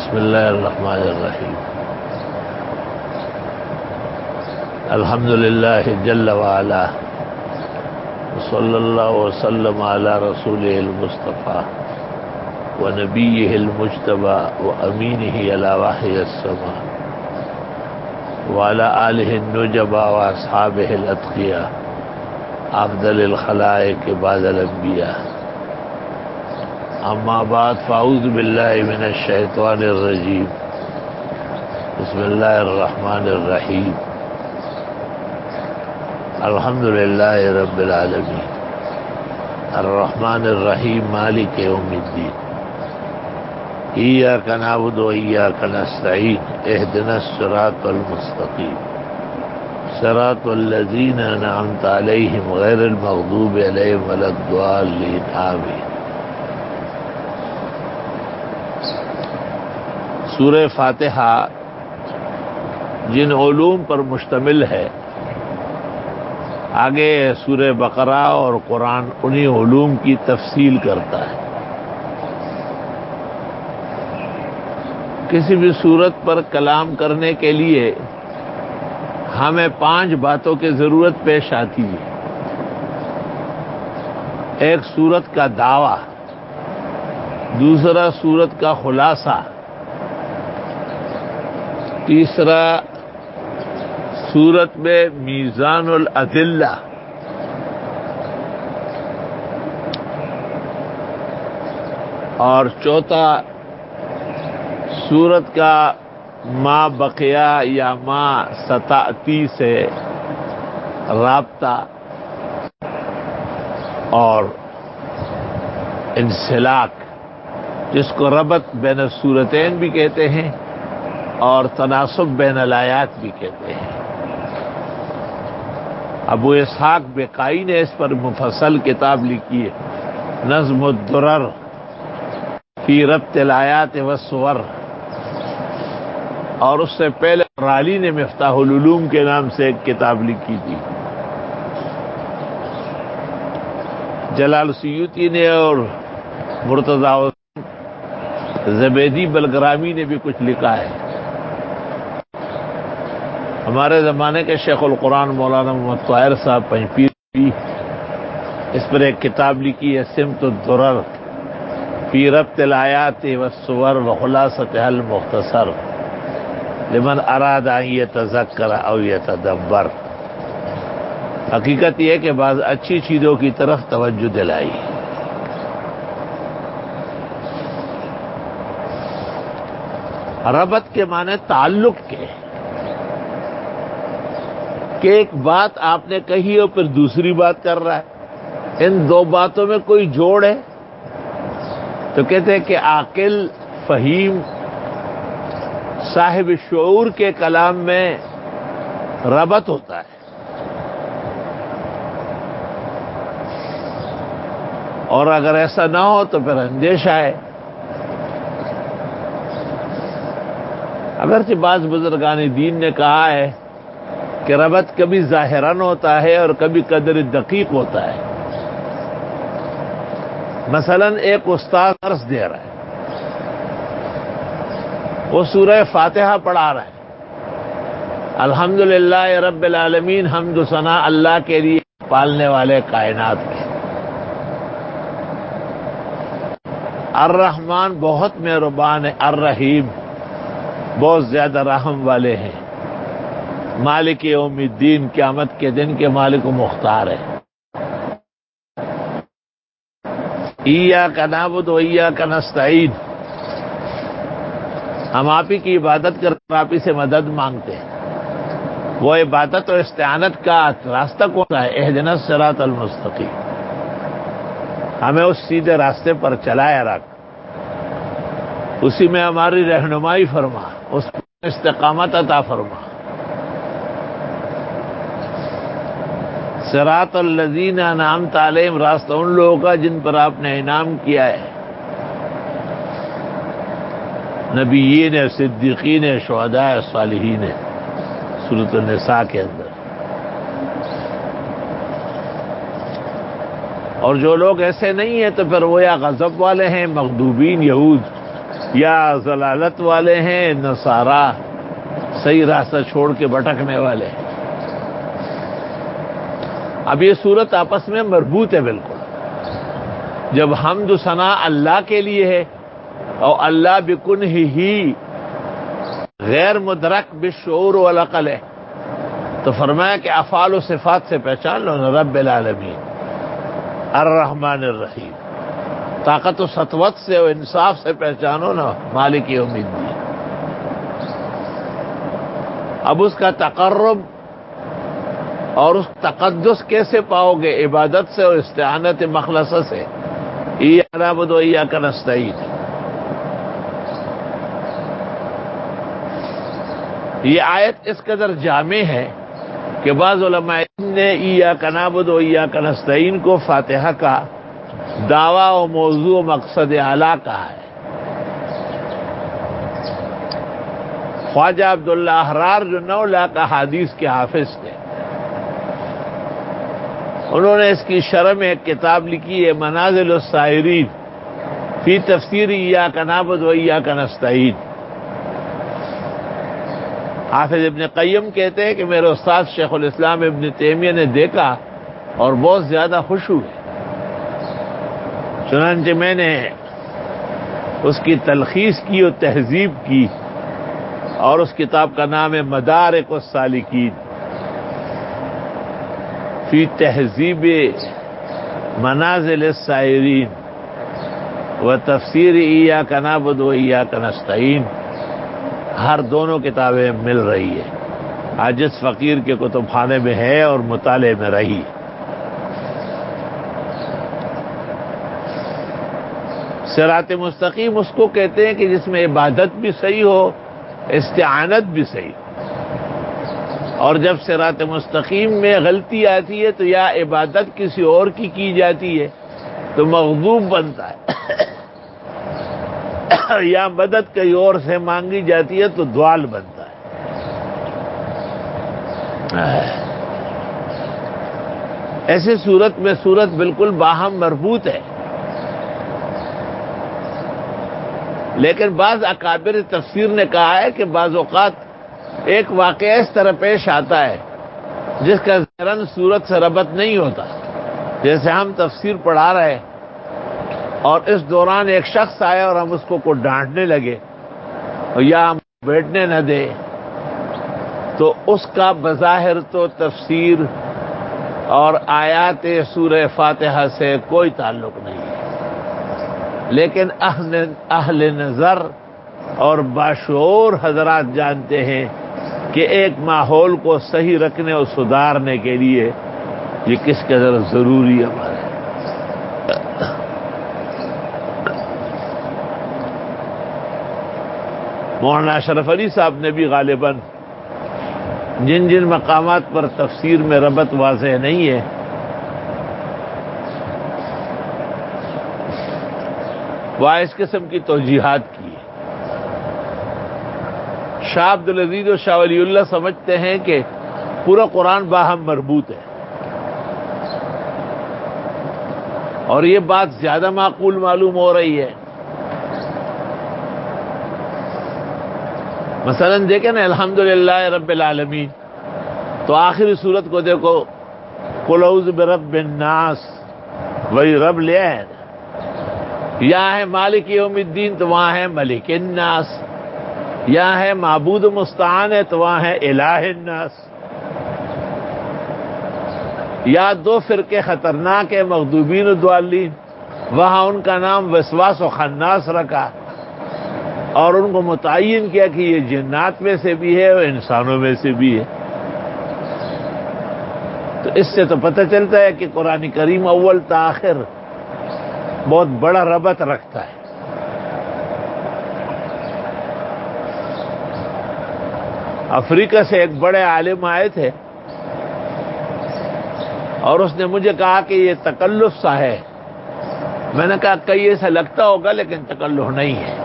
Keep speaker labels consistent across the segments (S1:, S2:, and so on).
S1: بسم اللہ الرحمن الرحیم الحمد للہ جل وعلا صلی اللہ وسلم علی رسولہ المصطفیٰ ونبیہ المجتبیٰ وامینہ علی وحی السماء وعلی آلہ النجباء واصحابہ الاتقیاء افضل الخلائق بعد الانبیاء اما بعد فاعوذ باللہ من الشیطان الرجیم بسم اللہ الرحمن الرحیم الحمد للہ رب العالمین الرحمن الرحیم مالک یوم الدین ایاک نعبد و ایاک نستعین اہدنا الصراط المستقیم صراط الذین انعمت علیہم غیر المغضوب علیہم ولا الضالین آمین۔ سورہ فاتحہ جن علوم پر مشتمل ہے، آگے سورہ بقرہ اور قرآن انہی علوم کی تفصیل کرتا ہے۔ کسی بھی صورت پر کلام کرنے کے لیے ہمیں 5 باتوں کی ضرورت پیش آتی ہے۔ ایک صورت کا دعویٰ، دوسرا صورت کا خلاصہ، تیسرا صورت میں میزان الادلہ، اور چوتھا صورت کا ما بقیہ یا ما ستاتی سے رابطہ اور انسلاک، جس کو ربط بین الصورتین بھی کہتے ہیں اور تناسب بین الآیات بھی کہتے ہیں۔ ابو اسحاق بقائی نے اس پر مفصل کتاب لکھی ہے، نظم الدرر فی ربط الآیات والصور، اور اس سے پہلے رالی نے مفتاح العلوم کے نام سے ایک کتاب لکھی تھی۔ جلال سیوطی نے اور مرتضی زبیدی بلگرامی نے بھی کچھ لکھا ہے۔ ہمارے زمانے کے شیخ القرآن مولانا محمد طاہر صاحب پنجپیر بھی اس پر ایک کتاب لکھی ہے، سمت الدرر فی ربط الآیات والصور وخلاصتها المختصر لمن اراد ان یتذکر او یتدبر۔ حقیقت یہ ہے کہ بعض اچھی چیزوں کی طرف توجہ دلائی۔ ربط کے معنی تعلق کے، کہ ایک بات آپ نے کہی اور پھر دوسری بات کر رہا ہے، ان دو باتوں میں کوئی جوڑ ہے تو کہتے ہیں کہ عاقل فہیم صاحب شعور کے کلام میں ربط ہوتا ہے، اور اگر ایسا نہ ہو تو پھر اندیشہ ہے۔ اگرچہ بعض بزرگان دین نے کہا ہے کہ ربط کبھی ظاہراً ہوتا ہے اور کبھی قدر دقیق ہوتا ہے۔ مثلا ایک استاد درس دے رہا ہے، وہ سورہ فاتحہ پڑھا رہا ہے، الحمدللہ رب العالمین، حمد و ثنا اللہ کے لیے پالنے والے کائنات کے، الرحمن بہت مہربان ہے، الرحیم بہت زیادہ رحم والے ہیں، مالک یوم الدین قیامت کے دن کے مالک و مختار ہے، ایاک نعبد و ایاک نستعین، ہم آپ ہی کی عبادت کرتے ہیں، آپ ہی سے مدد مانگتے ہیں۔ وہ عبادت اور استعانت کا راستہ کون سا ہے؟ اہدنا الصراط المستقیم، ہمیں اس سیدھے راستے پر چلائے رکھ، اسی میں ہماری رہنمائی فرما، اس پر استقامت عطا فرما۔ صراط الذین انعمت علیہم، راستہ ان لوگوں کا جن پر آپ نے انعام کیا ہے، نبیین، صدیقین، شہداء، صالحین، سورۃ النساء کے اندر۔ اور جو لوگ ایسے نہیں ہیں تو پھر وہ یا غضب والے ہیں، مغضوبین، یہود، یا ضلالت والے ہیں نصارا صحیح راستہ چھوڑ کے بھٹکنے والے ہیں. اب یہ صورت آپس میں مربوط ہے بالکل. جب حمد و ثنا اللہ کے لیے ہے اور اللہ بکن ہی غیر مدرک بالشعور والعقل ہے، تو فرمایا کہ افعال و صفات سے پہچان لو نا رب العالمین الرحمن الرحیم. طاقت و سطوت سے اور انصاف سے پہچانو نا مالک یوم الدین. اب اس کا تقرب اور اس تقدس کیسے پاؤ گے؟ عبادت سے اور استعانت مخلصہ سے. ایاک نعبد و ایاک نستعین. یہ آیت اس قدر جامع ہے کہ بعض علماء نے ایاک نعبد و ایاک نستعین کو فاتحہ کا دعویٰ و موضوع و مقصد اعلیٰ کہا ہے. خواجہ عبداللہ احرار جو 9 لاکھ احادیث کے حافظ تھے، انہوں نے اس کی شرح میں ایک کتاب لکھی ہے منازل السائرین فی تفسیر ایاک نعبد و ایاک نستعین. حافظ ابن قیم کہتے ہیں کہ میرے استاد شیخ الاسلام ابن تیمیہ نے دیکھا اور بہت زیادہ خوش ہوئے. چنانچہ میں نے اس کی تلخیص کی اور تہذیب کی، اور اس کتاب کا نام ہے مدارک السالکین فی تہذیب منازل السائرین و تفسیر ایاک نعبد و ایاک نستعین. ہر دونوں کتابیں مل رہی ہے، آج جس فقیر کے کتب خانے میں ہے اور مطالعے میں رہی. صراط مستقیم اس کو کہتے ہیں کہ جس میں عبادت بھی صحیح ہو، استعانت بھی صحیح ہو. اور جب صراط مستقیم میں غلطی آتی ہے تو یا عبادت کسی اور کی جاتی ہے تو مغضوب بنتا ہے، یا مدد کہیں اور سے مانگی جاتی ہے تو دوال بنتا ہے. ایسے صورت میں صورت بالکل باہم مربوط ہے. لیکن بعض اکابر تفسیر نے کہا ہے کہ بعض اوقات ایک واقعہ اس طرح پیش آتا ہے جس کا ظاہراً صورت سے ربط نہیں ہوتا. جیسے ہم تفسیر پڑھا رہے اور اس دوران ایک شخص آیا اور ہم اس کو ڈانٹنے لگے یا ہم بیٹھنے نہ دے، تو اس کا بظاہر تو تفسیر اور آیات سورہ فاتحہ سے کوئی تعلق نہیں ہے. لیکن اہل نظر اور باشعور حضرات جانتے ہیں کہ ایک ماحول کو صحیح رکھنے اور سدھارنے کے لیے یہ کس قدر ضروری عمل ہے. مولانا اشرف علی صاحب نے بھی غالباً جن جن مقامات پر تفسیر میں ربط واضح نہیں ہے وہ اس قسم کی توجیحات کی ہے. شاہ عبدالعزیز و شاہ ولی اللہ سمجھتے ہیں کہ پورا قرآن باہم مربوط ہے، اور یہ بات زیادہ معقول معلوم ہو رہی ہے. مثلا دیکھیں نا الحمدللہ رب العالمین، تو آخری صورت کو دیکھو قل اعوذ برب الناس، وہی رب لے آئے. یہاں ہے مالک یوم الدین تو وہاں ہے ملک الناس. یہاں ہے معبود مستعان ہے تو وہاں ہے الہ الناس. یا 2 فرقے خطرناک ہے مغضوبین و ضالین، وہاں ان کا نام وسواس و خناس رکھا اور ان کو متعین کیا کہ یہ جنات میں سے بھی ہے اور انسانوں میں سے بھی ہے. تو اس سے تو پتہ چلتا ہے کہ قرآن کریم اول تاخر بہت بڑا ربط رکھتا ہے. افریقہ سے ایک بڑے عالم آئے تھے اور اس نے مجھے کہا کہ یہ تکلف سا ہے. میں نے کہا کئی ایسا لگتا ہوگا لیکن تکلف نہیں ہے.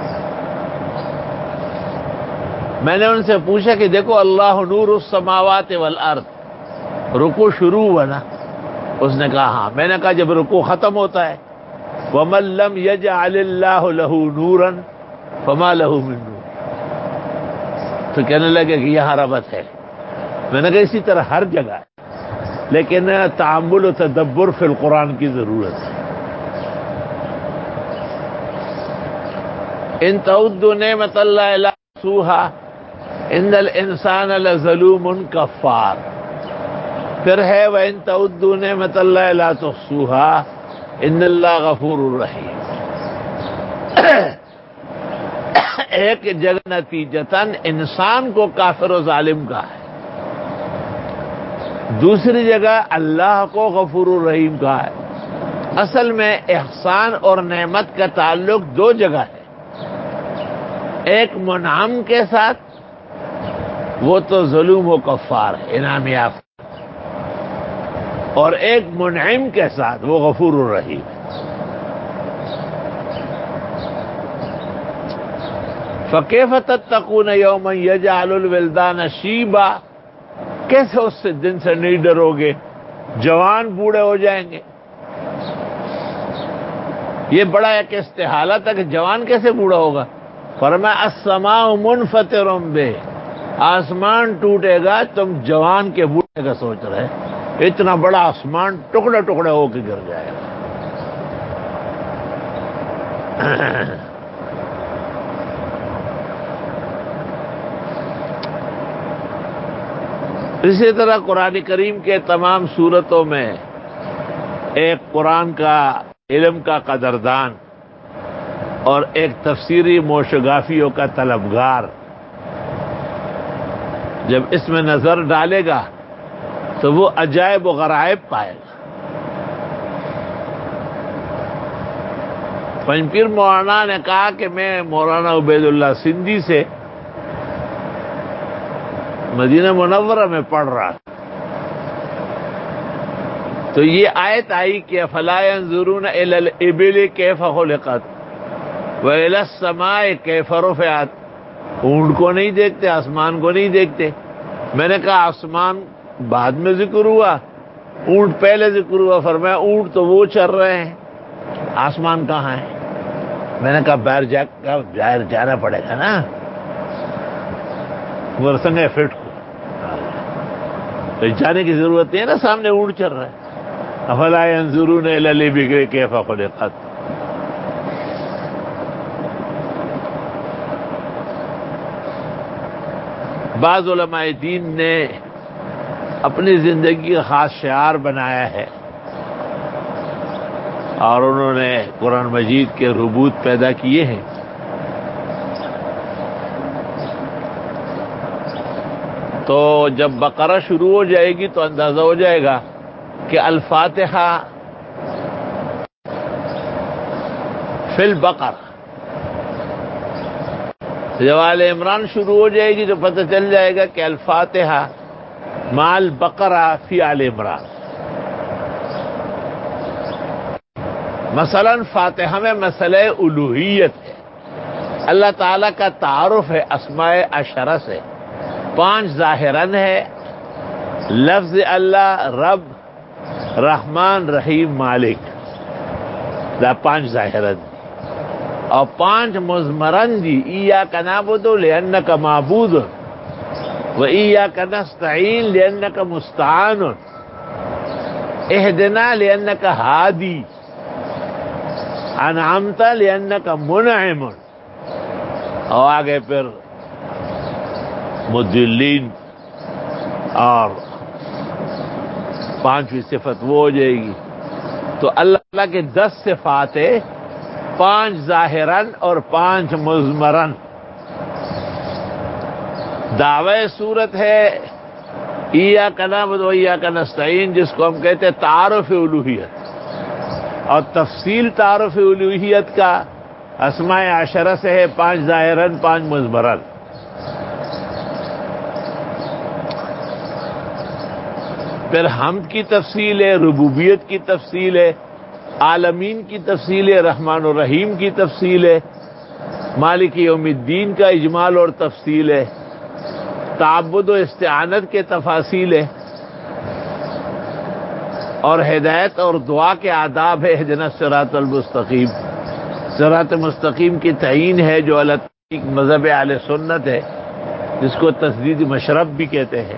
S1: میں نے ان سے پوچھا کہ دیکھو اللہ نور السماوات والارض، رکوع شروع ہوا نا؟ اس نے کہا ہاں. میں نے کہا جب رکوع ختم ہوتا ہے وَمَن لَّمْ يَجْعَلِ اللَّهُ لَهُ نُورًا فما لہ من نور. تو کہنے لگے کہ یہاں ربط ہے. میں نے کہا اسی طرح ہر جگہ ہے، لیکن تأمل و تدبر فی القرآن کی ضرورت ہے. ان تعدوا نعمت اللہ لا تحصوها ان الانسان لظلوم کفار. پھر ہے وَإِن تَعُدُّوا نِعْمَتَ اللَّهِ لَا تُحْصُوهَا إِنَّ اللَّهَ غَفُورٌ رَحِيمٌ. ایک جگہ نتیجتاً انسان کو کافر و ظالم کہا ہے، دوسری جگہ اللہ کو غفور الرحیم کہا ہے. اصل میں احسان اور نعمت کا تعلق دو جگہ ہے، ایک منعم کے ساتھ، وہ تو ظلم و کفار ہے انعام یافتہ، اور ایک منعم کے ساتھ وہ غفور الرحیم ہے. فَكَيْفَ تَتَّقُونَ يَوْمًا يَجْعَلُ الْوِلْدَانَ شِيبًا. کیسے اس سے دن سے نہیں ڈرو گے جوان بوڑھے ہو جائیں گے. یہ بڑا ایک استحالہ تھا کہ جوان کیسے بوڑھا ہوگا. فرمایا السماء منفطر بہ، آسمان ٹوٹے گا، تم جوان کے بوڑھے کا سوچ رہے. اتنا بڑا آسمان ٹکڑے ٹکڑے ہو کے گر جائے گا. اسی طرح قرآن کریم کے تمام صورتوں میں ایک قرآن کا علم کا قدردان اور ایک تفسیری موشگافیوں کا طلبگار جب اس میں نظر ڈالے گا تو وہ عجائب و غرائب پائے گا. پنج پیر مولانا نے کہا کہ میں مولانا عبید اللہ سندھی سے مدینہ منورہ میں پڑھ رہا تھا، تو یہ آیت آئی کہ افلا ينظرون الى الابل کیف خلقت والى السماء کیف رفعت. اونٹ کو نہیں دیکھتے، آسمان کو نہیں دیکھتے. میں نے کہا آسمان بعد میں ذکر ہوا، اونٹ پہلے ذکر ہوا. فرمایا اونٹ تو وہ چل رہے ہیں، آسمان کہاں ہے. میں نے کہا باہر جانا پڑے گا نا، وہ سنگے فٹ کو تو جانے کی ضرورت نہیں ہے نا، سامنے اونٹ چل رہا ہے. افلا ينظرون الى الابل کیف خلقت. بعض علماء دین نے اپنی زندگی کا خاص شعار بنایا ہے اور انہوں نے قرآن مجید کے ربوط پیدا کیے ہیں. تو جب بقرہ شروع ہو جائے گی تو اندازہ ہو جائے گا کہ الفاتحہ فی البقرہ. جب آل عمران شروع ہو جائے گی تو پتہ چل جائے گا کہ الفاتحہ مع البقرہ فی آل عمران. مثلا فاتحہ میں مسئلہ الوہیت ہے، اللہ تعالیٰ کا تعارف ہے اسماء عشرہ سے. 5 ظاہراً ہے، لفظ اللہ، رب، رحمان، رحیم، مالک، 5 ظاہراً. اور 5 مضمراً دی ایاک نعبد لأنک معبود و ایاک نستعین لأنک مستعان اہدنا لأنک ہادی انعمت لأنک منعم. اور آگے پھر مضلین اور 5ویں صفت وہ ہو جائے گی. تو اللہ کے 10 صفات ہے، 5 ظاہراً اور 5 مضمراً. دعوی صورت ہے ایاک نعبد و ایاک نستعین، جس کو ہم کہتے ہیں تعارف الوہیت، اور تفصیل تعارف الوہیت کا اسماء عشرہ سے ہے، 5 ظاہراً 5 مضمراً. پھر حمد کی تفصیل ہے، ربوبیت کی تفصیل ہے، عالمین کی تفصیل ہے، رحمان الرحیم کی تفصیل ہے، مالک یوم الدین کا اجمال اور تفصیل ہے، تعبد و استعانت کے تفاصیل ہے، اور ہدایت اور دعا کے آداب ہے. اہدنا الصراط المستقیم، صراط مستقیم کی تعین ہے جو اللہ ایک مذہب اہل سنت ہے جس کو تسدید مشرب بھی کہتے ہیں.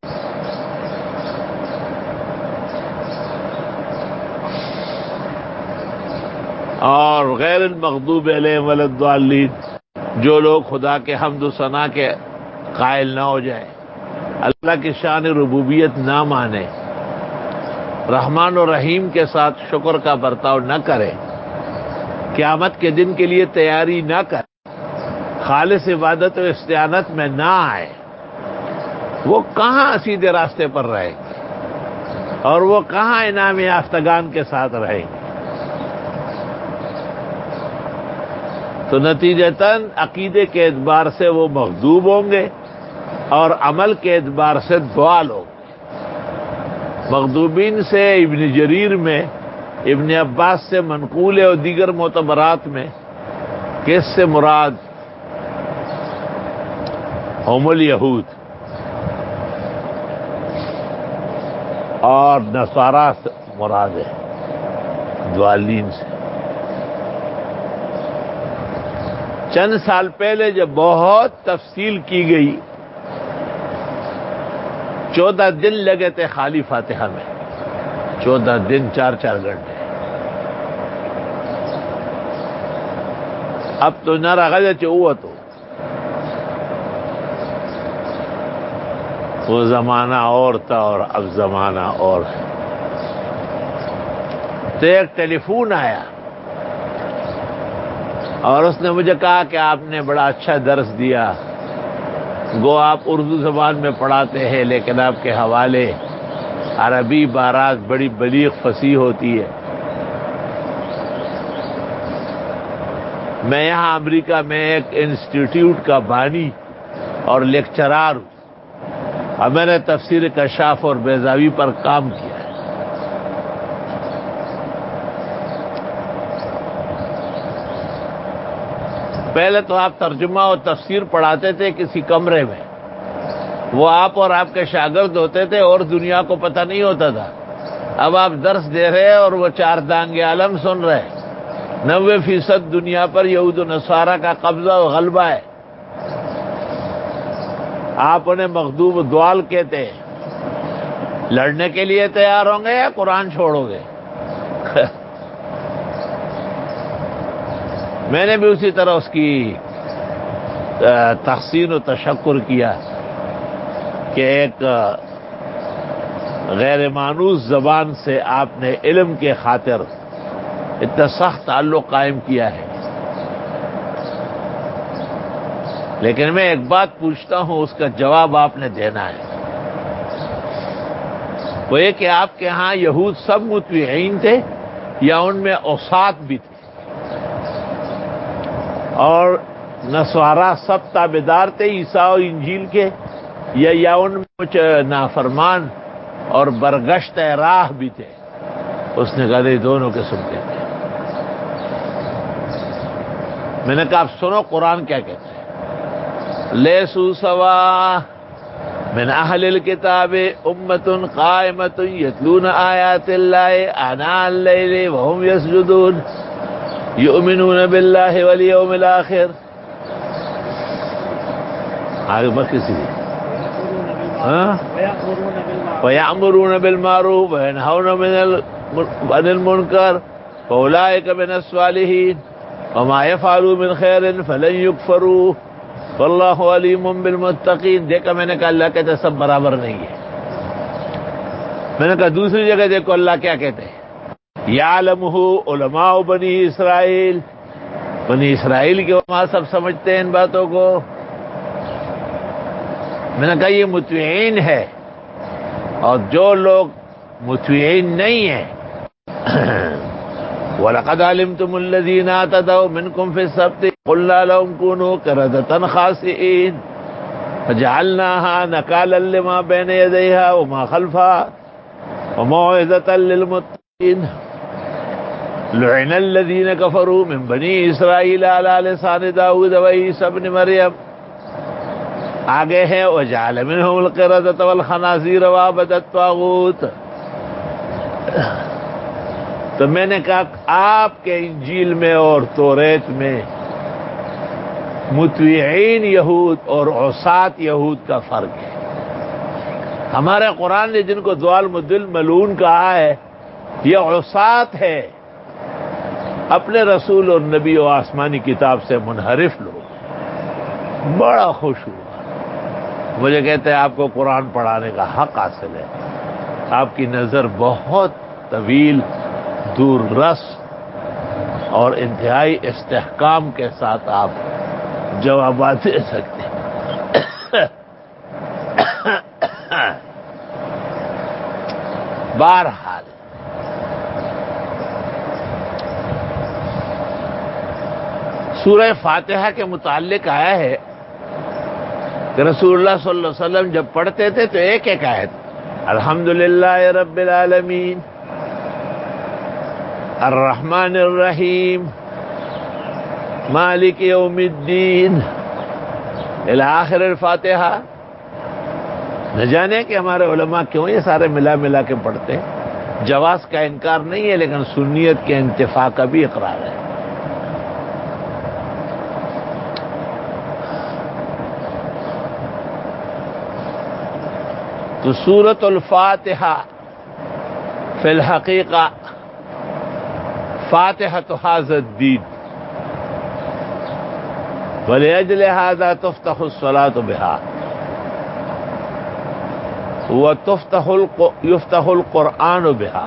S1: اور غیر المغضوب علیہم ولا الضالین، جو لوگ خدا کے حمد و ثنا کے قائل نہ ہو جائے، اللہ کی شان ربوبیت نہ مانے، رحمان و رحیم کے ساتھ شکر کا برتاؤ نہ کرے، قیامت کے دن کے لیے تیاری نہ کرے، خالص عبادت و استعانت میں نہ آئے، وہ کہاں سیدھے راستے پر رہیں گے اور وہ کہاں انعام یافتگان کے ساتھ رہیں گے؟ تو نتیجتاً عقیدے کے اعتبار سے وہ مغضوب ہوں گے اور عمل کے اعتبار سے ضال ہوں گے. مغضوبین سے ابن جریر میں ابن عباس سے منقول ہے اور دیگر معتبرات میں کس سے مراد ہم الیہود اور نصارا سے مراد ہے ضالین سے. چند سال پہلے جب بہت تفصیل کی گئی، 14 دن لگے تھے خالی فاتحہ میں، 14 دن 4 گھنٹے. اب تو نہ رغد چوہ تو وہ زمانہ اور تھا اور اب زمانہ اور ہے. تو ایک ٹیلی فون آیا اور اس نے مجھے کہا کہ آپ نے بڑا اچھا درس دیا، گو آپ اردو زبان میں پڑھاتے ہیں لیکن آپ کے حوالے عربی عبارات بڑی بلیغ فصیح ہوتی ہے. میں یہاں امریکہ میں ایک انسٹیٹیوٹ کا بانی اور لیکچرار ہوں اور میں نے تفسیر کشاف اور بیضاوی پر کام کیا ہے. پہلے تو آپ ترجمہ اور تفسیر پڑھاتے تھے کسی کمرے میں، وہ آپ اور آپ کے شاگرد ہوتے تھے اور دنیا کو پتہ نہیں ہوتا تھا. اب آپ درس دے رہے اور وہ 4 دانگ عالم سن رہے. 90% دنیا پر یہود و نصارہ کا قبضہ و غلبہ ہے. آپ انہیں مغضوب و ضال کہتے ہیں. لڑنے کے لیے تیار ہوں گے یا قرآن چھوڑو گے؟ میں نے بھی اسی طرح اس کی تحسین و تشکر کیا کہ ایک غیر مانوس زبان سے آپ نے علم کے خاطر اتنا سخت تعلق قائم کیا ہے. لیکن میں ایک بات پوچھتا ہوں، اس کا جواب آپ نے دینا ہے. وہ یہ کہ آپ کے ہاں یہود سب مطیعین تھے یا ان میں اوساط بھی تھے، اور نصارا سب تابعدار تھے عیسیٰ اور انجیل کے، یا ان میں کچھ نافرمان اور برگشت راہ بھی تھے؟ اس نے کہا دونوں قسم کے تھے. میں نے کہا آپ سنو قرآن کیا کہتے ہیں. لیسوا سوا من اہل الکتاب امۃ قائمۃ یتلون آیات اللہ آناء اللیل وهم یسجدون یؤمنون باللہ والیوم الآخر. آگے بس کسی وَيَأْمُرُونَ بِالْمَعْرُوفِ وَيَنْهَوْنَ عَنِ الْمُنْكَرِ فَأُولَٰئِكَ مِنَ الصَّالِحِينَ وَمَا يَفْعَلُوا مِنْ خَيْرٍ فَلَنْ يُكْفَرُوهُ وَاللَّهُ عَلِيمٌ بِالْمُتَّقِينَ. دیکھا میں نے کہا اللہ کہتے سب برابر نہیں ہے. میں نے کہا دوسری جگہ دیکھو اللہ کیا کہتے ہیں. يَعْلَمُهُ عُلَمَاءُ بَنِي اسرائیل، بنی اسرائیل کے علماء سب سمجھتے ہیں ان باتوں کو. میں نے کہا یہ مطیعین ہے، اور جو لوگ مطیعین نہیں ہیں وَلَقَدْ عَلِمْتُمُ الَّذِينَ اعْتَدَوْا مِنْكُمْ فِي السَّبْتِ قُلْنَا لَهُمْ كُونُوا قِرَدَةً خَاسِئِينَ فَجَعَلْنَاهَا نَكَالًا لِمَا بَيْنَ يَدَيْهَا وَمَا خَلْفَهَا وَمَوْعِظَةً لِلْمُتَّقِينَ. لُعِنَ الَّذِينَ كَفَرُوا مِنْ بَنِي إِسْرَائِيلَ عَلَى لِسَانِ دَاوُودَ وَعِيسَى ابْنِ مَرْيَمَ. آگے ہے وَجَعَلَ مِنْهُمُ الْقِرَدَةَ وَالْخَنَازِيرَ وَعَبَدَ الطَّاغُوتَ. تو میں نے کہا آپ کے انجیل میں اور توریت میں مطیعین یہود اور عصات یہود کا فرق ہے۔ ہمارے قرآن نے جن کو ضوالمدل ملعون کہا ہے یہ عصات ہے، اپنے رسول اور نبی و آسمانی کتاب سے منحرف لوگ۔ بڑا خوش ہوا، مجھے کہتے ہیں آپ کو قرآن پڑھانے کا حق حاصل ہے، آپ کی نظر بہت طویل، دور رس اور انتہائی استحکام کے ساتھ آپ جوابات دے سکتے ہیں۔ بہرحال سورہ فاتحہ کے متعلق آیا ہے کہ رسول اللہ صلی اللہ علیہ وسلم جب پڑھتے تھے تو ایک ایک آیت، الحمدللہ رب العالمین، الرحمن الرحیم، مالک یوم الدین، الی آخر الفاتحہ۔ نہ جانے کہ ہمارے علماء کیوں یہ سارے ملا ملا کے پڑھتے ہیں۔ جواز کا انکار نہیں ہے، لیکن سنیت کے انتفاع کا بھی اقرار ہے۔ تو سورۃ الفاتحہ فی الحقیقہ فاتحۃ ھذا الدین، ولاجل ھذا تفتح الصلاۃ بها یفتح القرآن بها۔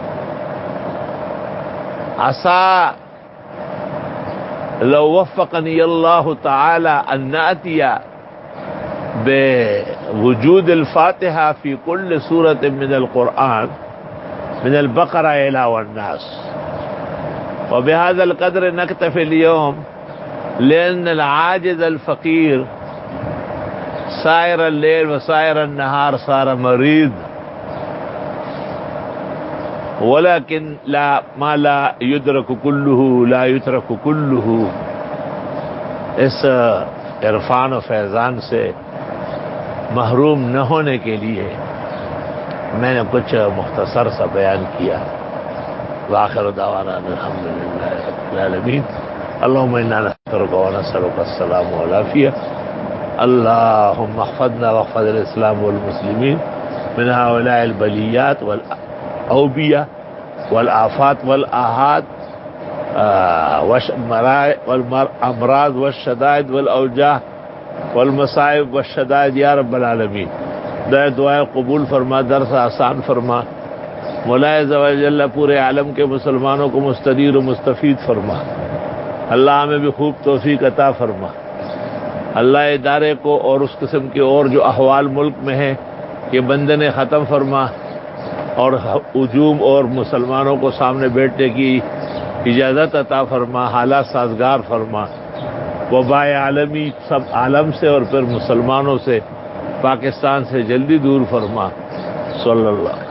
S1: عسى لو وفقني الله تعالى ان نأتي بوجود الفاتحة في كل سورة من القرآن من البقرة إلى والناس، وبهذا القدر نكتفي اليوم، لأن العاجز الفقير سائر الليل وسائر النهار صار مريض، ولكن ما لا يدرك كله لا يترك كله۔ اس عرفان و فیضان سے محروم نہ ہونے کے لیے میں نے کچھ مختصر سا بیان کیا۔ وآخر دعوانا الحمدللہ رب العالمین۔ اللهم انا نستغفرك ونسألك السلام والعافية، اللهم احفظنا واحفظ الاسلام والمسلمين من هؤلاء البليات والأوبية والآفات والآحات والأمراض والشدائد والأوجاع والمصائب والشدائد یا رب العالمین۔ دعائیں قبول فرما، درس آسان فرما، مولا عز و جل پورے عالم کے مسلمانوں کو مستدیر و مستفید فرما۔ اللہ ہمیں بھی خوب توفیق عطا فرما۔ اللہ ادارے کو اور اس قسم کے اور جو احوال ملک میں ہیں یہ بندنے ختم فرما، اور ہجوم اور مسلمانوں کو سامنے بیٹھنے کی اجازت عطا فرما، حالات سازگار فرما۔ وبا عالمی سب عالم سے اور پھر مسلمانوں سے، پاکستان سے جلدی دور فرما۔ صلی اللہ